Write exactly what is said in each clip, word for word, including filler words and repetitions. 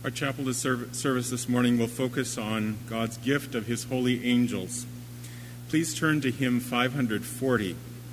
Our chapel service this morning will focus on God's gift of his holy angels. Please turn to hymn five forty.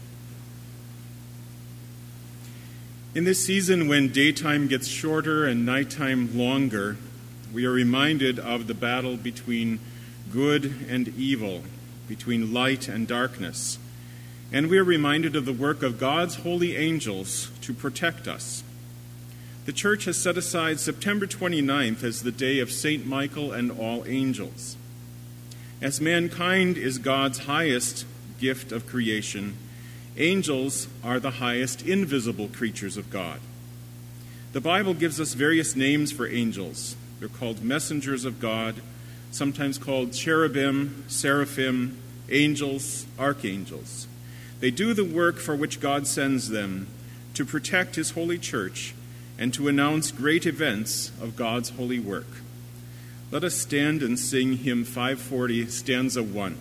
In this season when daytime gets shorter and nighttime longer, we are reminded of the battle between good and evil, between light and darkness. And we are reminded of the work of God's holy angels to protect us. The Church has set aside September twenty-ninth as the day of Saint Michael and all angels. As mankind is God's highest gift of creation, angels are the highest invisible creatures of God. The Bible gives us various names for angels. They're called messengers of God, sometimes called cherubim, seraphim, angels, archangels. They do the work for which God sends them to protect his holy church and to announce great events of God's holy work. Let us stand and sing hymn five forty, stanza one.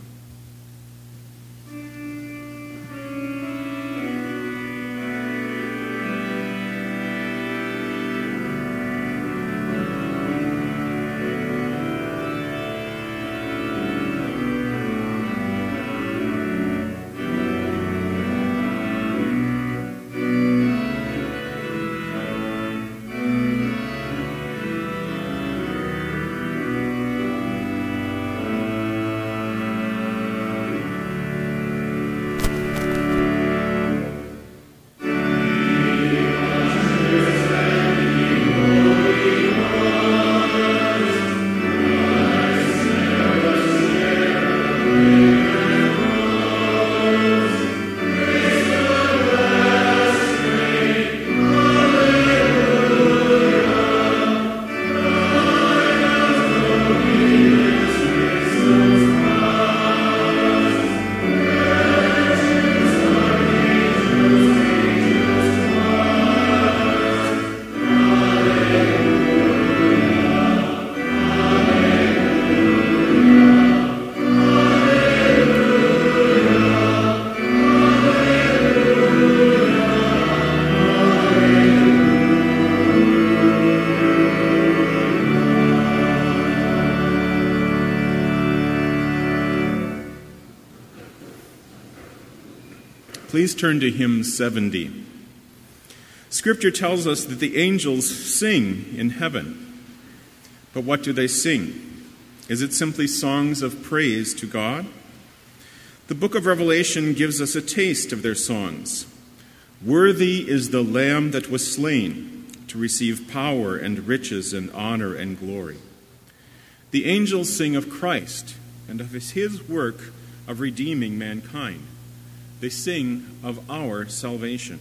Please turn to hymn seventy. Scripture tells us that the angels sing in heaven. But what do they sing? Is it simply songs of praise to God? The book of Revelation gives us a taste of their songs. Worthy is the Lamb that was slain to receive power and riches and honor and glory. The angels sing of Christ and of his work of redeeming mankind. They sing of our salvation.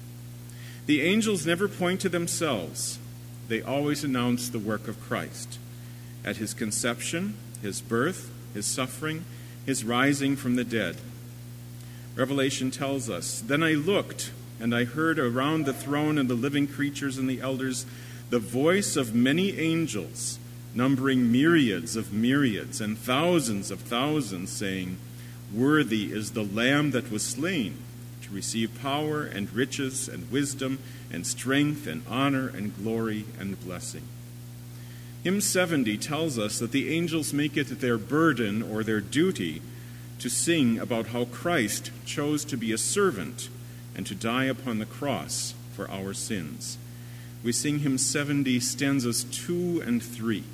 The angels never point to themselves. They always announce the work of Christ. At his conception, his birth, his suffering, his rising from the dead. Revelation tells us, "Then I looked, and I heard around the throne and the living creatures and the elders the voice of many angels, numbering myriads of myriads and thousands of thousands, saying, 'Worthy is the Lamb that was slain to receive power and riches and wisdom and strength and honor and glory and blessing.'" Hymn seventy tells us that the angels make it their burden or their duty to sing about how Christ chose to be a servant and to die upon the cross for our sins. We sing hymn seventy, stanzas two and three.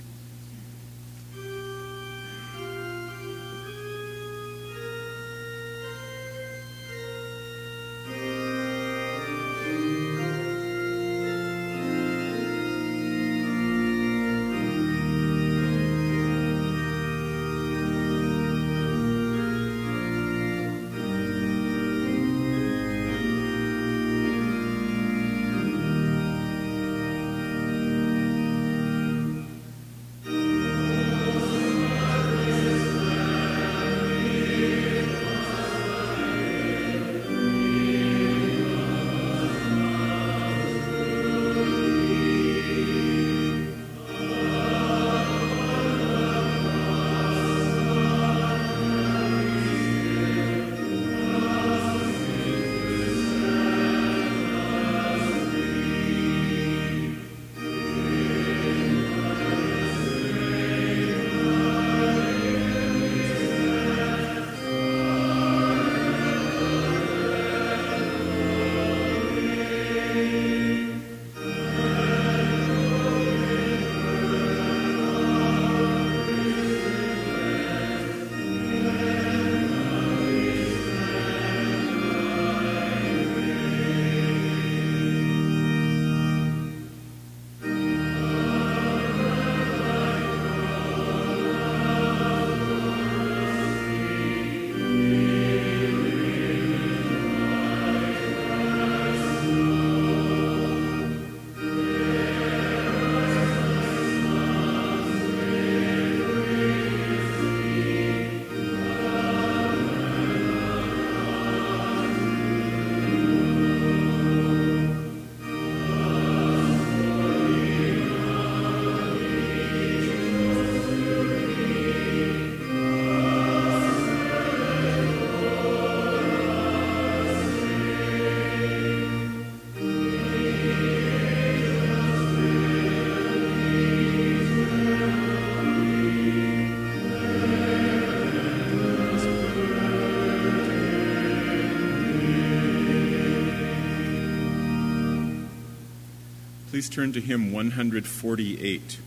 Please turn to hymn one forty-eight.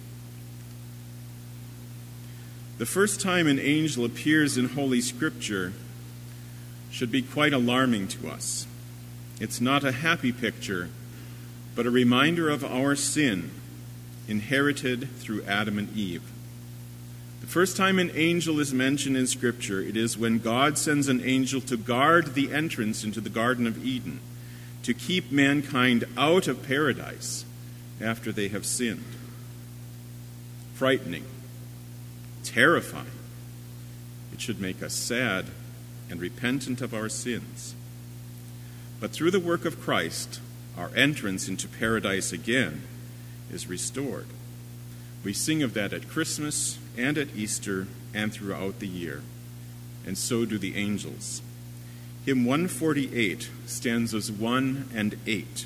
The first time an angel appears in Holy Scripture should be quite alarming to us. It's not a happy picture, but a reminder of our sin, inherited through Adam and Eve. The first time an angel is mentioned in Scripture, it is when God sends an angel to guard the entrance into the Garden of Eden, to keep mankind out of paradise after they have sinned. Frightening, terrifying. It should make us sad and repentant of our sins. But through the work of Christ, our entrance into paradise again is restored. We sing of that at Christmas and at Easter and throughout the year, and so do the angels. Hymn one forty-eight, stanzas one and eight.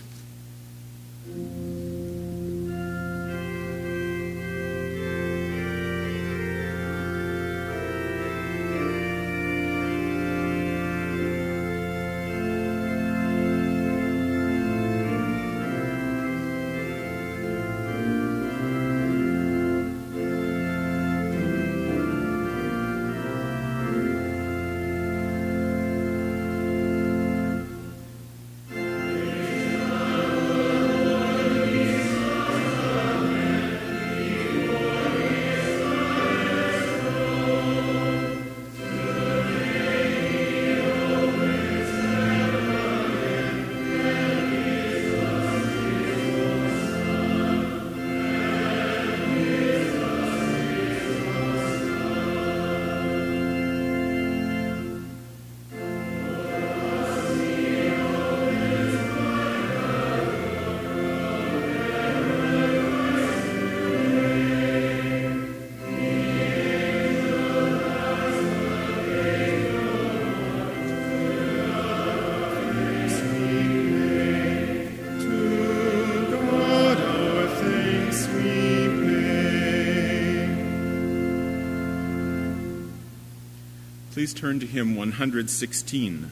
Please turn to hymn one sixteen.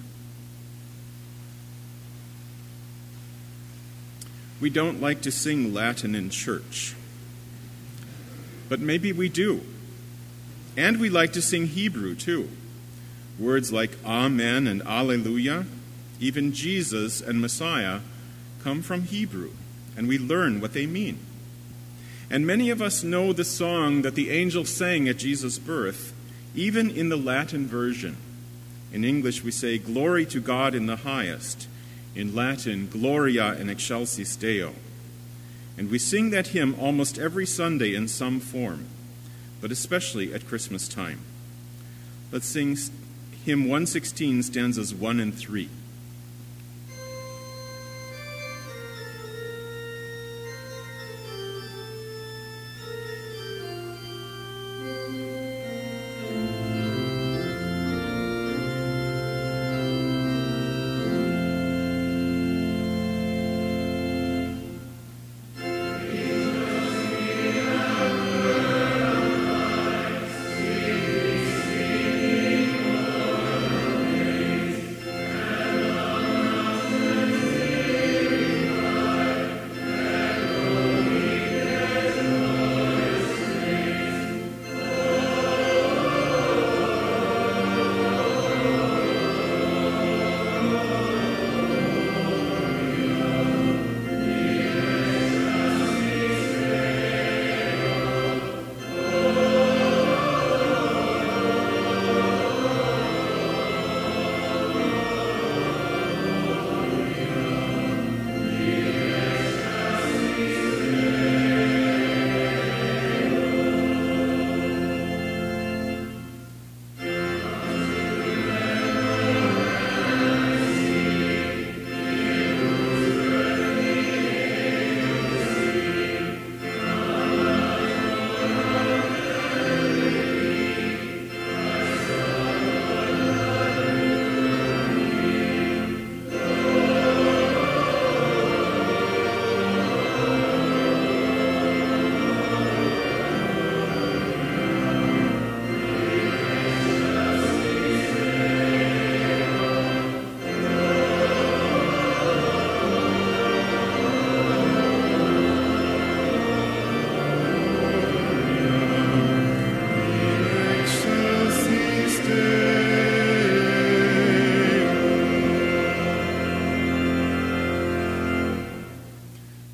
We don't like to sing Latin in church, but maybe we do. And we like to sing Hebrew too. Words like Amen and Alleluia, even Jesus and Messiah, come from Hebrew, and we learn what they mean. And many of us know the song that the angel sang at Jesus' birth, even in the Latin version. In English we say, "Glory to God in the highest." In Latin, "Gloria in excelsis Deo." And we sing that hymn almost every Sunday in some form, but especially at Christmas time. Let's sing hymn one sixteen, stanzas one and three. Amen.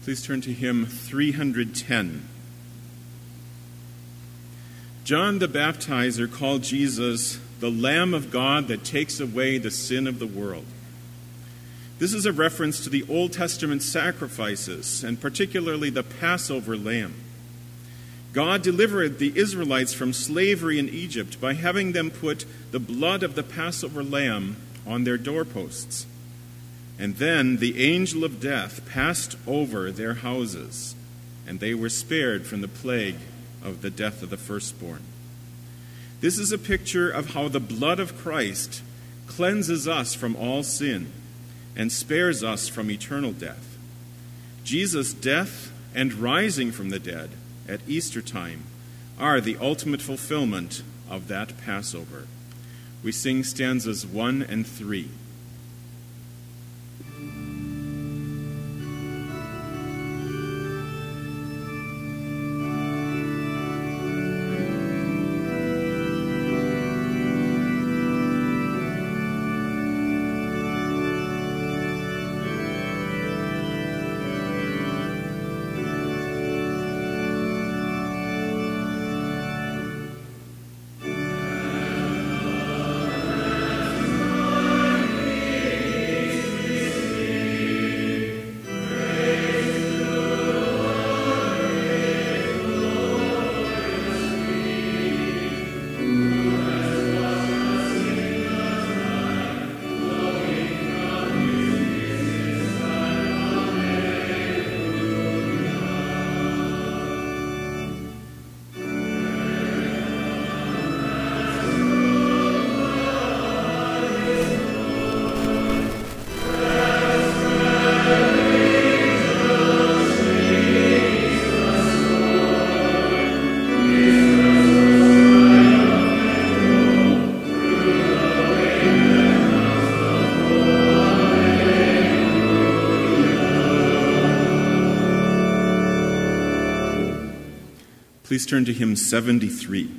Please turn to hymn three ten. John the Baptizer called Jesus the Lamb of God that takes away the sin of the world. This is a reference to the Old Testament sacrifices, and particularly the Passover lamb. God delivered the Israelites from slavery in Egypt by having them put the blood of the Passover lamb on their doorposts. And then the angel of death passed over their houses, and they were spared from the plague of the death of the firstborn. This is a picture of how the blood of Christ cleanses us from all sin and spares us from eternal death. Jesus' death and rising from the dead at Easter time are the ultimate fulfillment of that Passover. We sing stanzas one and three. Please turn to hymn seventy-three.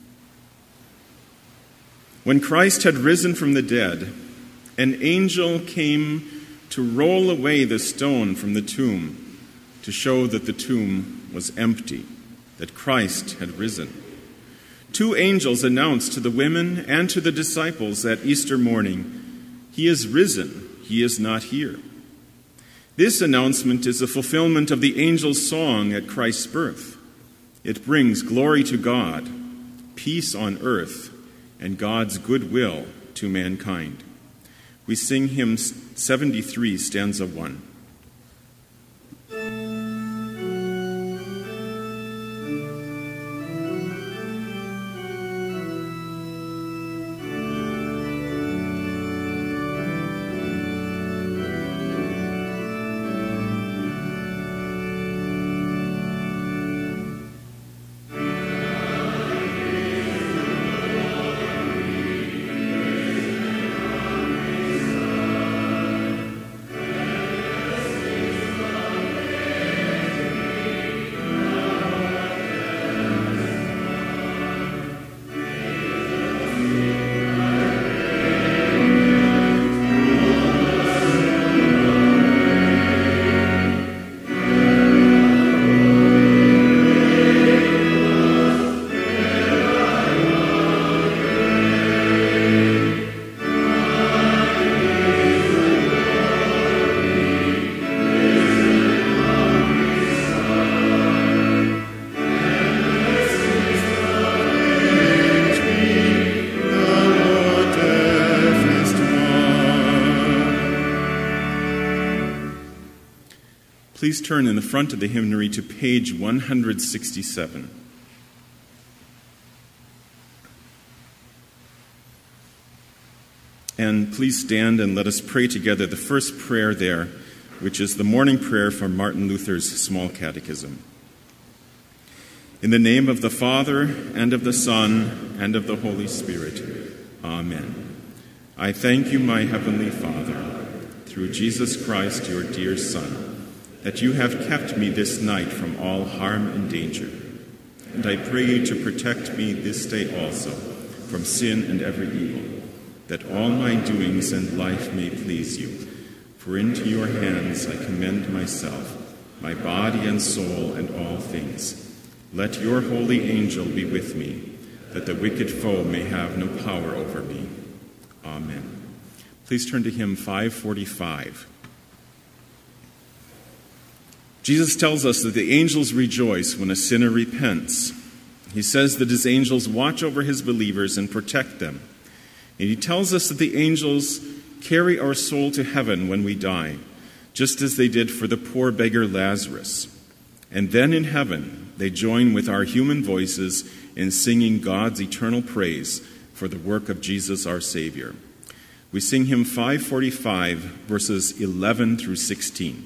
When Christ had risen from the dead, an angel came to roll away the stone from the tomb to show that the tomb was empty, that Christ had risen. Two angels announced to the women and to the disciples that Easter morning, "He is risen, he is not here." This announcement is a fulfillment of the angel's song at Christ's birth. It brings glory to God, peace on earth, and God's goodwill to mankind. We sing hymn seventy-three, stanza one. Please turn in the front of the hymnary to page one sixty-seven. And please stand and let us pray together the first prayer there, which is the morning prayer from Martin Luther's Small Catechism. In the name of the Father, and of the Son, and of the Holy Spirit. Amen. I thank you, my heavenly Father, through Jesus Christ, your dear Son, that you have kept me this night from all harm and danger. And I pray you to protect me this day also from sin and every evil, that all my doings and life may please you. For into your hands I commend myself, my body and soul and all things. Let your holy angel be with me, that the wicked foe may have no power over me. Amen. Please turn to hymn five forty-five. Jesus tells us that the angels rejoice when a sinner repents. He says that his angels watch over his believers and protect them. And he tells us that the angels carry our soul to heaven when we die, just as they did for the poor beggar Lazarus. And then in heaven, they join with our human voices in singing God's eternal praise for the work of Jesus our Savior. We sing hymn five forty-five, verses eleven through sixteen.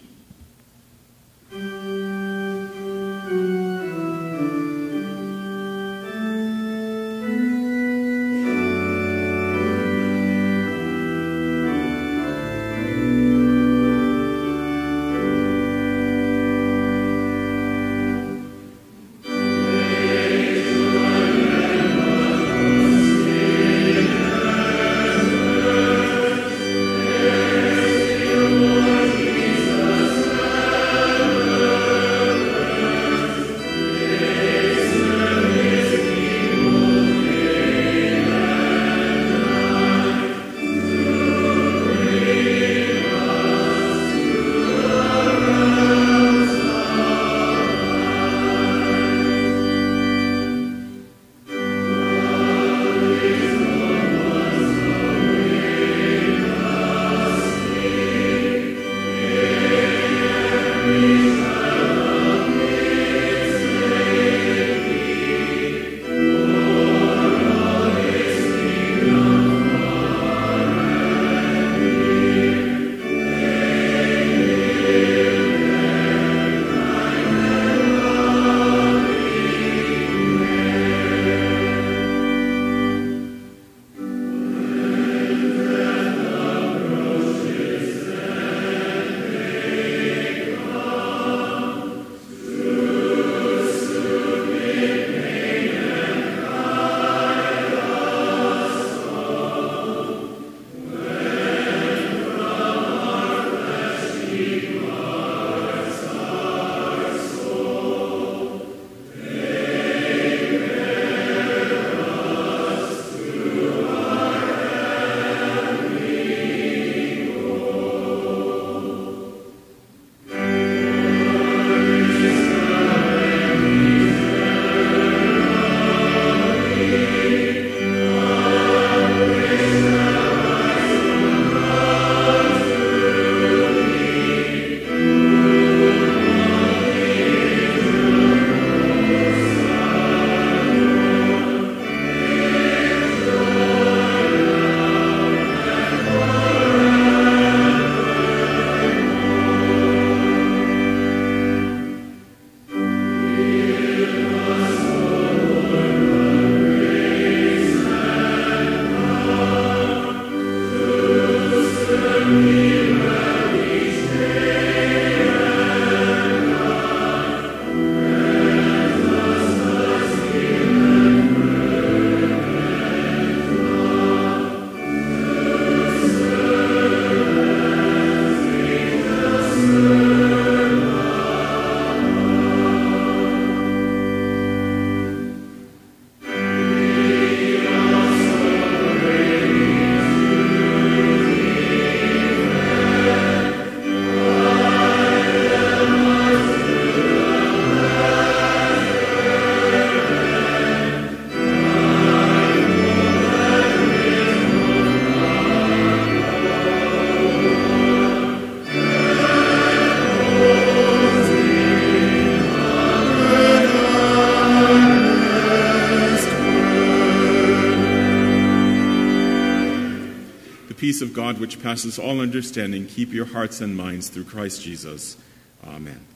peace of God which passes all understanding, keep your hearts and minds through Christ Jesus. Amen.